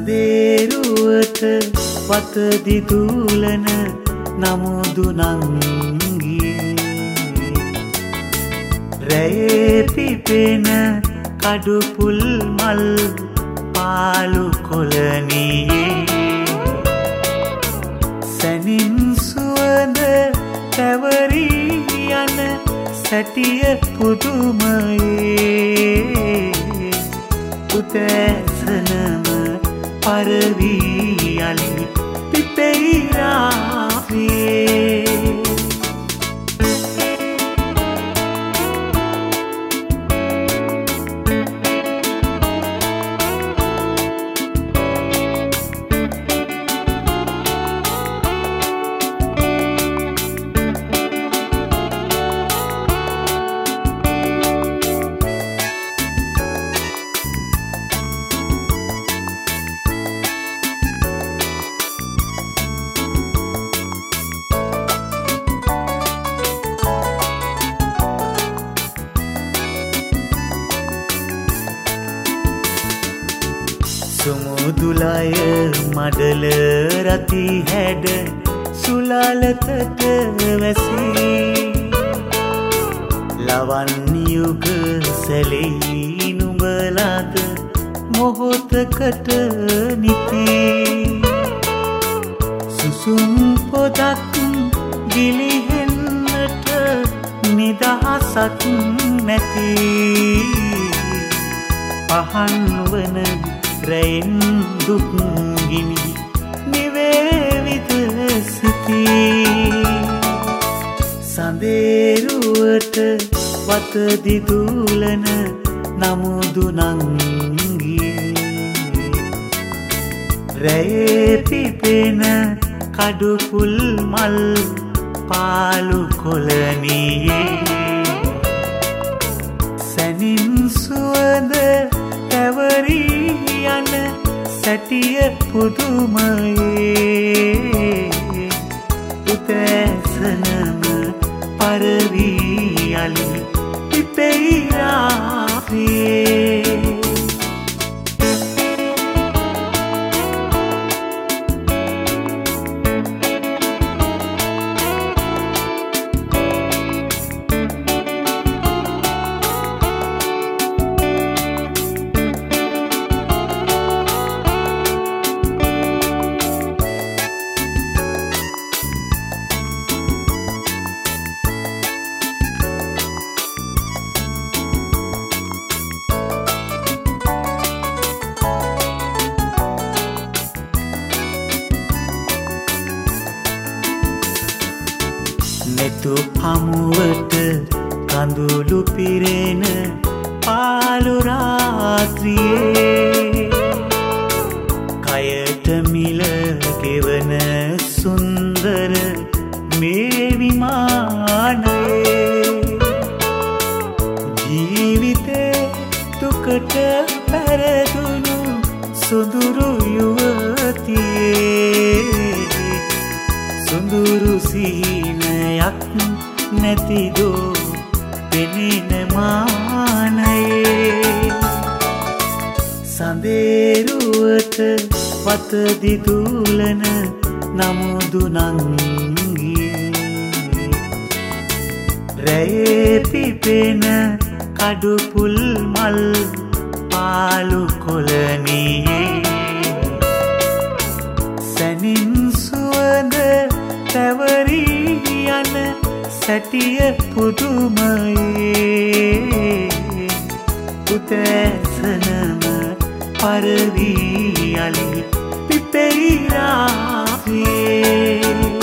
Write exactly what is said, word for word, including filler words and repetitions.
සඳේරුවට වත දිදුලන නමුදු නංගියේ රැයේ පිපෙන කඩු පුල් මල් පාලු කොළනියේ සැනින් සුවඳ පැවරී යන සැටිය පුදුමයේ උදැසනම පරවී යලි පිපෙයි රාත්‍රියේ සුමුදුලය මඩල රති හැඩ සුලාලතට වැසී ලවන් යුග සැලෙයි නුඹලද මොහොතකට නිති සුසුම් පොදක් ගිලිහෙන්නට නිදහසක් නැති පහන් වන රැයින් දුක් ගිනි නිවේවිත සිතී සඳේරුවට වත දිදුලන නමුදු නංගියේ රැයේ පිපෙන කඩු පුල් මල් පාලු කොළනියේ සැනින් සුවඳ පැවරී යන සැටිය පුදුමයේ උදැසනම පරවී යලි පිපෙයි රාත්‍රියේ netu හමුවට කඳුළු පිරෙන පාළු රාත්‍රියේ කයට මිල ගෙවන සුන්දර මේ විමානයේ ජීවිතේ දුකට පැරදුණු සුඳුරු යුවතියේ සුඳුරු සීනයක් නැතිදෝ පෙනෙන මානයේ සඳේරුවට වත දිදුලන නමුදු නංගියේ රැයේ පිපෙන කඩු පුල් මල් පාලු කොළනියේ සැනින් සුවඳ පැවරී යන සැටිය පුදුමයේ උදැසනම පරවී යලි පිපෙයි රාත්‍රියේ